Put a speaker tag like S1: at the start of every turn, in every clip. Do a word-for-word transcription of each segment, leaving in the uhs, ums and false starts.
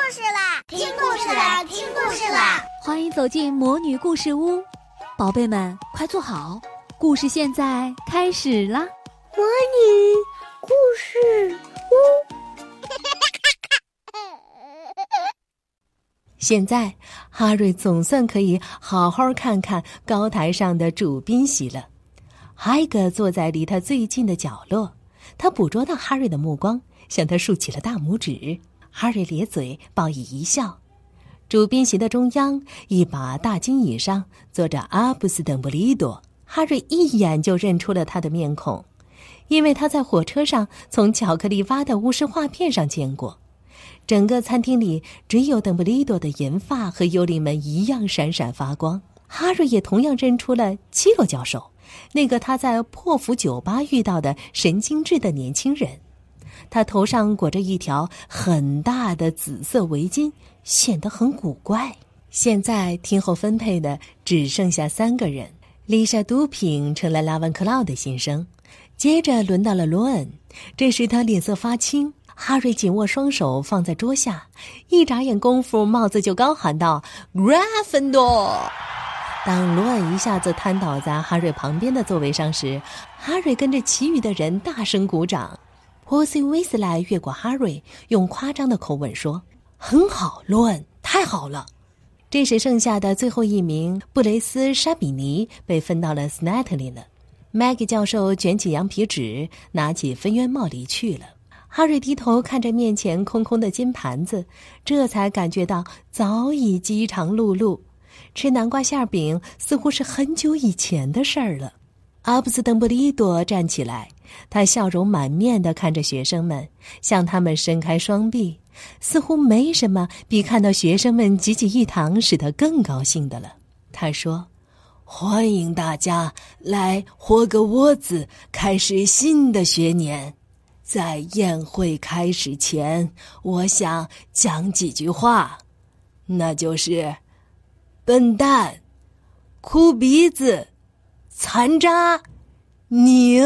S1: 事啦！听故事啦！听故事啦！
S2: 欢迎走进魔女故事屋，宝贝们快坐好，故事现在开始啦！
S3: 魔女故事屋。
S4: 现在哈瑞总算可以好好看看高台上的主宾席了。海格坐在离他最近的角落，他捕捉到哈瑞的目光，向他竖起了大拇指。哈瑞咧嘴报以一笑。主宾席的中央，一把大金椅上坐着阿布斯·邓布利多。哈瑞一眼就认出了他的面孔，因为他在火车上从巧克力蛙的巫师画片上见过。整个餐厅里只有邓布利多的银发和幽灵们一样闪闪发光。哈瑞也同样认出了基洛教授，那个他在破釜酒吧遇到的神经质的年轻人。他头上裹着一条很大的紫色围巾，显得很古怪。现在听候分配的只剩下三个人，丽莎·杜品成了拉文克劳的新生，接着轮到了罗恩。这时他脸色发青，哈瑞紧握双手放在桌下，一眨眼功夫，帽子就高喊道 ：“Gryffindor！” 当罗恩一下子瘫倒在哈瑞旁边的座位上时，哈瑞跟着其余的人大声鼓掌。波西·威斯莱越过哈瑞，用夸张的口吻说：“很好，罗恩，太好了。”这时剩下的最后一名布雷斯·沙比尼被分到了斯奈特林了。麦吉教授卷起羊皮纸，拿起分院帽离去了。哈瑞低头看着面前空空的金盘子，这才感觉到早已饥肠辘辘。吃南瓜馅饼似乎是很久以前的事儿了。阿布斯·邓布利多站起来，他笑容满面地看着学生们，向他们伸开双臂，似乎没什么比看到学生们济济一堂使他更高兴的了。他说：“欢迎大家来霍格沃兹开始新的学年。在宴会开始前，我想讲几句话，那就是笨蛋、哭鼻子、残渣、拧。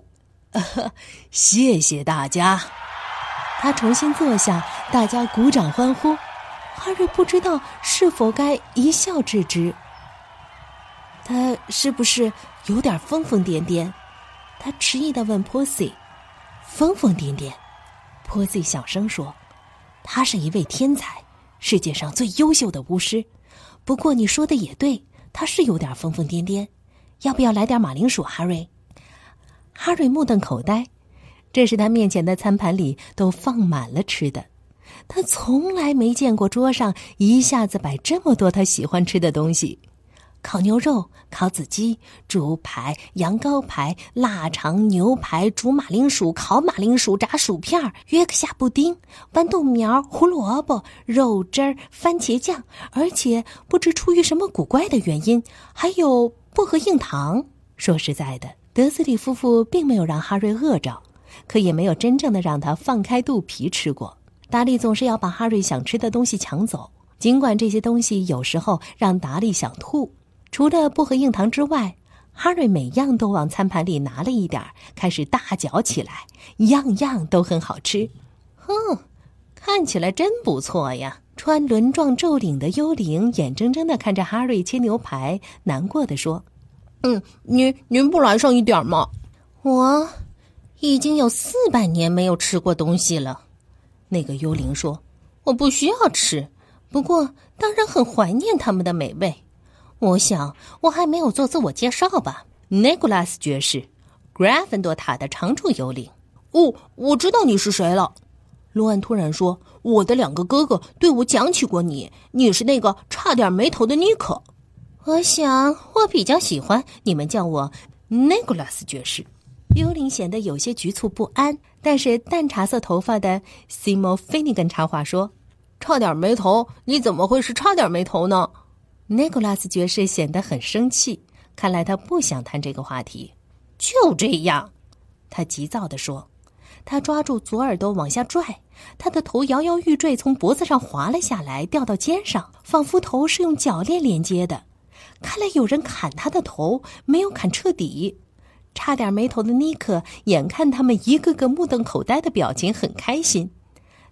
S4: 谢谢大家。”他重新坐下，大家鼓掌欢呼。哈瑞不知道是否该一笑置之。他是不是有点疯疯癫癫？他迟疑地问波西。疯疯癫癫，波西小声说：“他是一位天才，世界上最优秀的巫师。不过你说的也对，他是有点疯疯癫癫。要不要来点马铃薯，哈瑞？”哈瑞目瞪口呆，这时他面前的餐盘里都放满了吃的。他从来没见过桌上一下子摆这么多他喜欢吃的东西：烤牛肉、烤子鸡、猪排、羊羔排、腊肠、牛排、煮马铃薯、烤马铃薯、炸薯片、约克夏布丁、豌豆苗、胡萝卜、肉汁儿、番茄酱，而且不知出于什么古怪的原因，还有薄荷硬糖。说实在的，德斯里夫妇并没有让哈瑞饿着，可也没有真正的让他放开肚皮吃过。达利总是要把哈瑞想吃的东西抢走，尽管这些东西有时候让达利想吐。除了薄荷硬糖之外，哈瑞每样都往餐盘里拿了一点，开始大嚼起来，样样都很好吃。哼，看起来真不错呀！穿轮状皱领的幽灵眼睁睁地看着哈瑞切牛排，难过地说：“嗯，您您不来上一点吗？我已经有四百年没有吃过东西了。”那个幽灵说：“我不需要吃，不过当然很怀念他们的美味。我想我还没有做自我介绍吧。”内古拉斯爵士，格兰芬多塔的常驻幽灵。哦，我知道你是谁了。罗恩突然说：“我的两个哥哥对我讲起过你，你是那个差点没头的尼克。”我想我比较喜欢你们叫我内古拉斯爵士。幽灵显得有些局促不安，但是淡茶色头发的西莫菲尼根插话说：“差点没头？你怎么会是差点没头呢？”内古拉斯爵士显得很生气，看来他不想谈这个话题。就这样，他急躁地说。他抓住左耳朵往下拽，他的头摇摇欲坠，从脖子上滑了下来，掉到肩上，仿佛头是用铰链连接的。看来有人砍他的头，没有砍彻底。差点没头的尼克眼看他们一个个目瞪口呆的表情，很开心。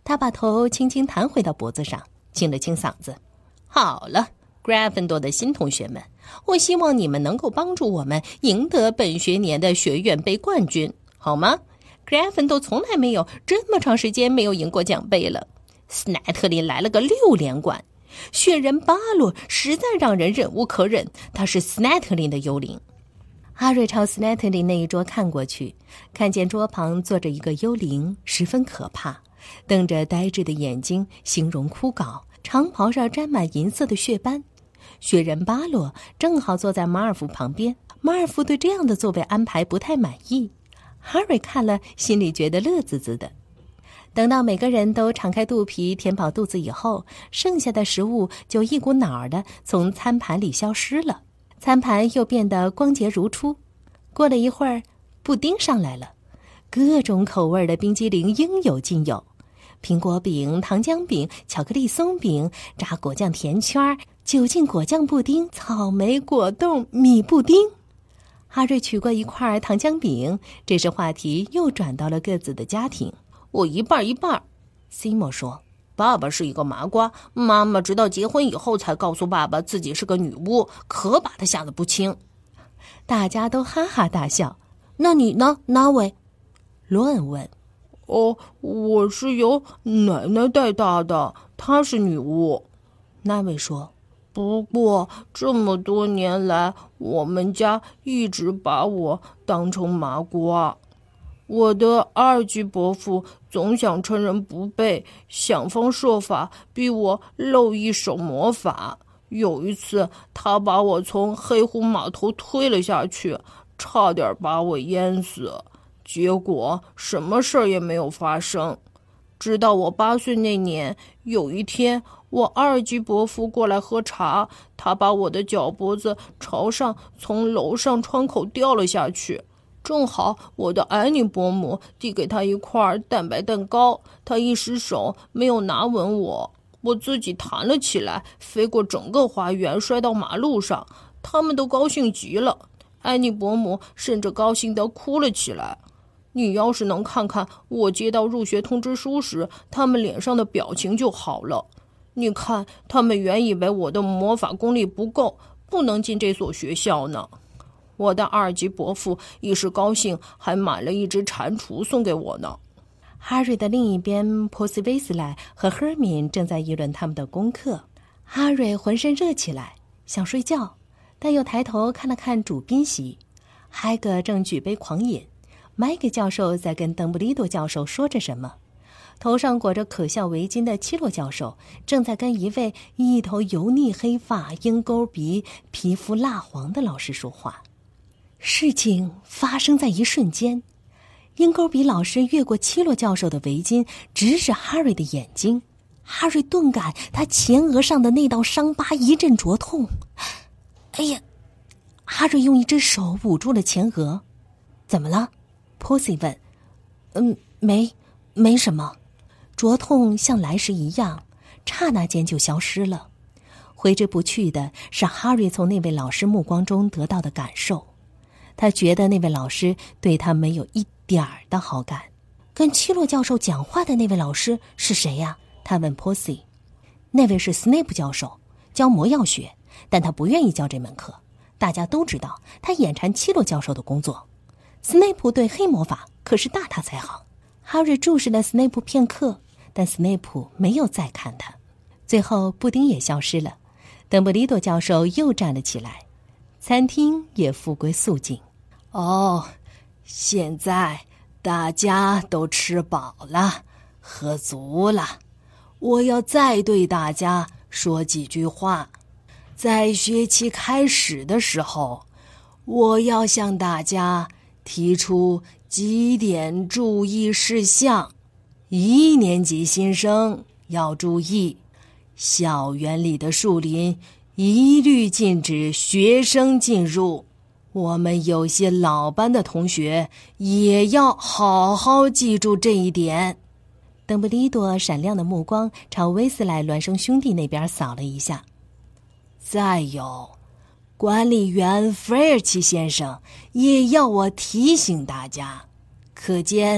S4: 他把头轻轻弹回到脖子上，清了清嗓子。好了，格兰芬多的新同学们，我希望你们能够帮助我们赢得本学年的学院杯冠军，好吗？格兰芬多从来没有这么长时间没有赢过奖杯了。斯奈特林来了个六连冠，雪人巴洛实在让人忍无可忍，他是斯奈特林的幽灵。哈瑞朝斯奈特林那一桌看过去，看见桌旁坐着一个幽灵，十分可怕，瞪着呆滞的眼睛，形容枯槁，长袍上沾满银色的血斑。雪人巴洛正好坐在马尔福旁边，马尔福对这样的座位安排不太满意。哈瑞看了，心里觉得乐滋滋的。等到每个人都敞开肚皮填饱肚子以后，剩下的食物就一股脑儿的从餐盘里消失了，餐盘又变得光洁如初。过了一会儿，布丁上来了，各种口味的冰激凌应有尽有，苹果饼、糖浆饼、巧克力松饼、炸果酱甜圈、酒精果酱布丁、草莓果冻、米布丁。哈瑞取过一块糖浆饼，这时话题又转到了各自的家庭。我一半一半，西莫说，爸爸是一个麻瓜，妈妈直到结婚以后才告诉爸爸自己是个女巫，可把他吓得不轻。大家都哈哈大笑。那你呢，那位？罗恩问。
S5: 哦，我是由奶奶带大的，她是女巫。
S4: 那位说。
S5: 不过这么多年来，我们家一直把我当成麻瓜。我的二居伯父总想趁人不备，想方设法逼我露一手魔法。有一次，他把我从黑湖码头推了下去，差点把我淹死。结果什么事儿也没有发生。直到我八岁那年，有一天，我二居伯父过来喝茶，他把我的脚脖子朝上从楼上窗口掉了下去。正好我的安妮伯母递给他一块蛋白蛋糕，他一失手没有拿稳我，我自己弹了起来，飞过整个花园，摔到马路上。他们都高兴极了，安妮伯母甚至高兴地哭了起来。你要是能看看我接到入学通知书时他们脸上的表情就好了。你看，他们原以为我的魔法功力不够，不能进这所学校呢。我的二级伯父一时高兴，还买了一只蟾蜍送给我呢。
S4: 哈瑞的另一边，波西威斯莱和赫敏正在议论他们的功课。哈瑞浑身热起来，想睡觉，但又抬头看了看主宾席，海格正举杯狂饮，麦克教授在跟邓布利多教授说着什么。头上裹着可笑围巾的七洛教授正在跟一位一头油腻黑发、鹰钩鼻、皮肤蜡黄的老师说话。事情发生在一瞬间，鹰钩鼻老师越过七洛教授的围巾，直视哈瑞的眼睛。哈瑞顿感他前额上的那道伤疤一阵灼痛。哎呀！哈瑞用一只手捂住了前额。怎么了？波西问。嗯，没，没什么。灼痛像来时一样，刹那间就消失了。挥之不去的是哈瑞从那位老师目光中得到的感受。他觉得那位老师对他没有一点儿的好感。跟七洛教授讲话的那位老师是谁呀？他问波西。那位是斯内普教授，教魔药学，但他不愿意教这门课。大家都知道他眼馋七洛教授的工作。斯内普对黑魔法可是大他在行。哈瑞注视了斯内普片刻，但斯内普没有再看他。最后布丁也消失了，邓布利多教授又站了起来，餐厅也复归肃静。
S5: 哦，现在大家都吃饱了，喝足了，我要再对大家说几句话。在学期开始的时候，我要向大家提出几点注意事项。一年级新生要注意，校园里的树林一律禁止学生进入。我们有些老班的同学也要好好记住这一点。
S4: 邓布利多闪亮的目光朝威斯莱孪生兄弟那边扫了一下。
S5: 再有，管理员菲尔奇先生也要我提醒大家，课间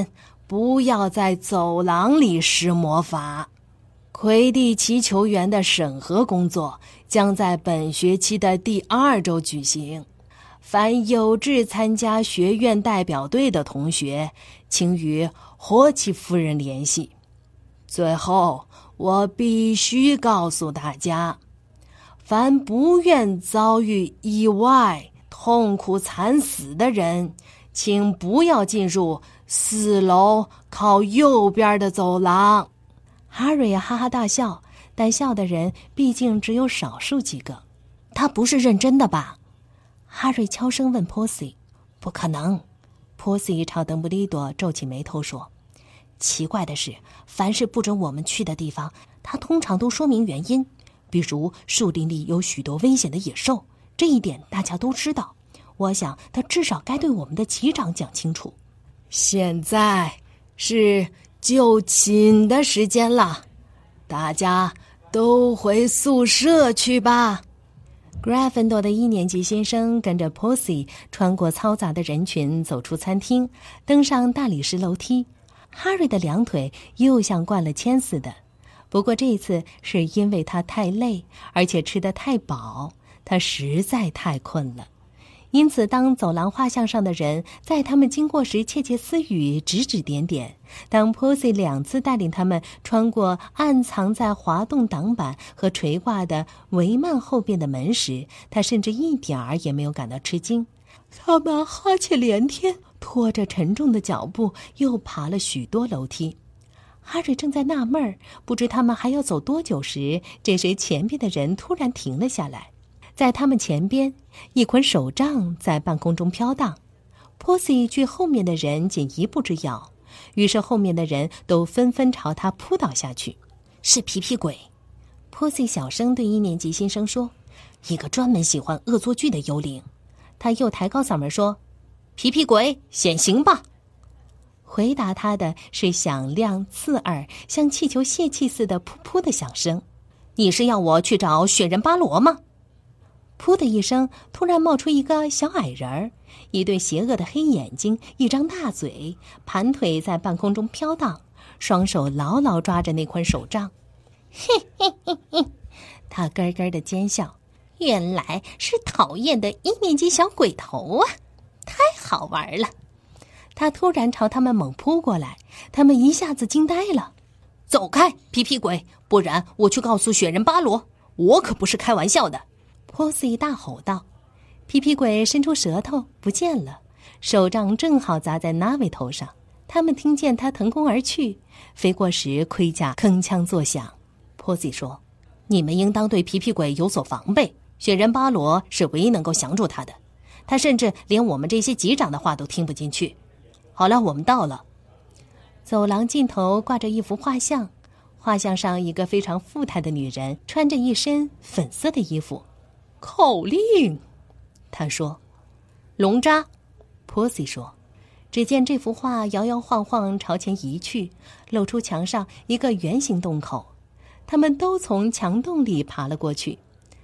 S4: 不要在走廊里施魔法。魁地奇球员的审核工作将在本学期的第二周举行。凡有志参加学院代表队的同学，请与霍奇夫人联系。最后，我必须告诉大家，凡不愿遭遇意外、痛苦惨死的人，请不要进入四楼靠右边的走廊。哈瑞哈哈大笑，但笑的人毕竟只有少数几个。他不是认真的吧？哈瑞悄声问波西。不可能。波西朝邓布利多皱起眉头说，奇怪的是，凡是不准我们去的地方，他通常都说明原因，比如树林里有许多危险的野兽，这一点大家都知道。我想他至少该对我们的级长讲清楚。现在是就寝的时间了，大家都回宿舍去吧。格莱芬多的一年级新生跟着 Posy 穿过嘈杂的人群，走出餐厅，登上大理石楼梯。哈瑞的两腿又像灌了铅似的，不过这次是因为他太累，而且吃得太饱，他实在太困了。因此当走廊画像上的人在他们经过时窃窃私语，指指点点，当 Posy 两次带领他们穿过暗藏在滑动挡板和垂挂的帷幔后边的门时，他甚至一点儿也没有感到吃惊。他们哈欠连天，拖着沉重的脚步又爬了许多楼梯。哈瑞正在纳闷儿，不知他们还要走多久时，这时前边的人突然停了下来。在他们前边，一捆手杖在半空中飘荡。Posy 距后面的人仅一步之遥，于是后面的人都纷纷朝他扑倒下去。是皮皮鬼。Posy 小声对一年级新生说，一个专门喜欢恶作剧的幽灵。他又抬高嗓门说，皮皮鬼，显形吧！回答他的是响亮刺耳，像气球泄气似的噗噗的响声。你是要我去找雪人巴罗吗？噗的一声，突然冒出一个小矮人儿，一对邪恶的黑眼睛，一张大嘴，盘腿在半空中飘荡，双手牢牢抓着那捆手杖。嘿嘿嘿嘿，他咯咯的尖笑，原来是讨厌的一年级小鬼头啊，太好玩了。他突然朝他们猛扑过来，他们一下子惊呆了。走开，皮皮鬼，不然我去告诉雪人巴罗，我可不是开玩笑的。Posy 大吼道。皮皮鬼伸出舌头不见了，手杖正好砸在 Navi 头上。他们听见他腾空而去，飞过时盔甲铿锵作响。Posy 说，你们应当对皮皮鬼有所防备，雪人巴罗是唯一能够降住他的，他甚至连我们这些级长的话都听不进去。好了，我们到了。走廊尽头挂着一幅画像，画像上一个非常富态的女人穿着一身粉色的衣服。口令，他说。龙扎， Posy 说。只见这幅画摇摇晃晃朝前移去，露出墙上一个圆形洞口。他们都从墙洞里爬了过去，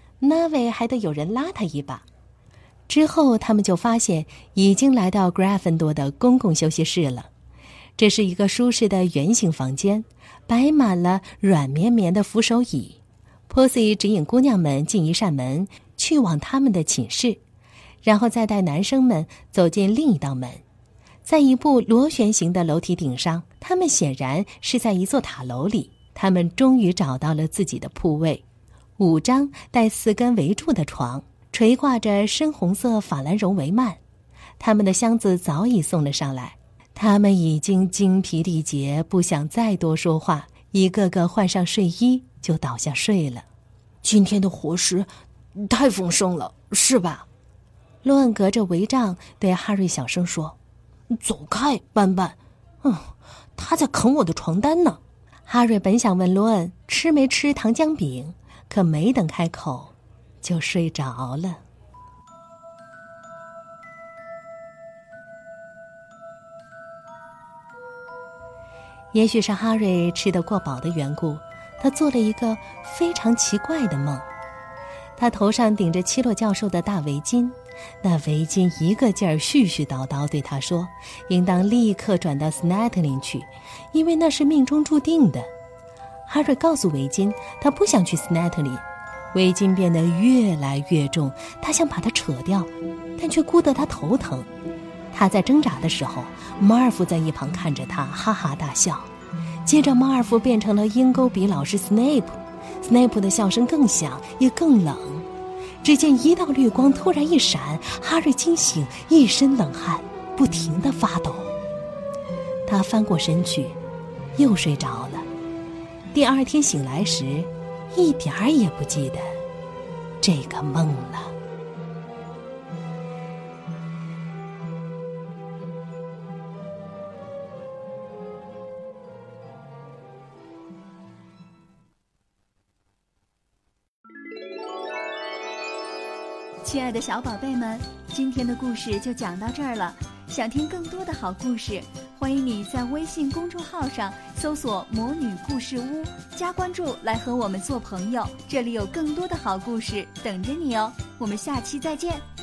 S4: Navi 还得有人拉他一把。之后他们就发现已经来到 Gryffindor 的公共休息室了。这是一个舒适的圆形房间，摆满了软绵绵的扶手椅。Posy 指引姑娘们进一扇门，去往他们的寝室，然后再带男生们走进另一道门。在一部螺旋形的楼梯顶上，他们显然是在一座塔楼里。他们终于找到了自己的铺位，五张带四根围柱的床，垂挂着深红色法兰绒帷幔。他们的箱子早已送了上来，他们已经精疲力竭，不想再多说话，一个个换上睡衣就倒下睡了。今天的伙食太丰盛了，是吧？洛恩隔着帷帐对哈瑞小声说。走开，斑斑。嗯，他在啃我的床单呢。哈瑞本想问洛恩吃没吃糖浆饼，可没等开口就睡着了。也许是哈瑞吃得过饱的缘故，他做了一个非常奇怪的梦。他头上顶着七洛教授的大围巾， 那围巾一个劲儿絮絮叨叨对他说，应当立刻转到斯奈特林去，因为那是命中注定的。哈瑞告诉围巾，他不想去斯奈特林。围巾变得越来越重，他想把它扯掉，但却顾得他头疼。他在挣扎的时候，马尔福在一旁看着他，哈哈大笑。接着马尔福变成了鹰钩鼻老师斯内普，斯内普的笑声更响也更冷。只见一道绿光突然一闪，哈瑞惊醒，一身冷汗，不停地发抖。他翻过身去，又睡着了。第二天醒来时，一点儿也不记得这个梦了。
S2: 亲爱的小宝贝们，今天的故事就讲到这儿了。想听更多的好故事，欢迎你在微信公众号上搜索魔女故事屋，加关注来和我们做朋友。这里有更多的好故事等着你哦，我们下期再见。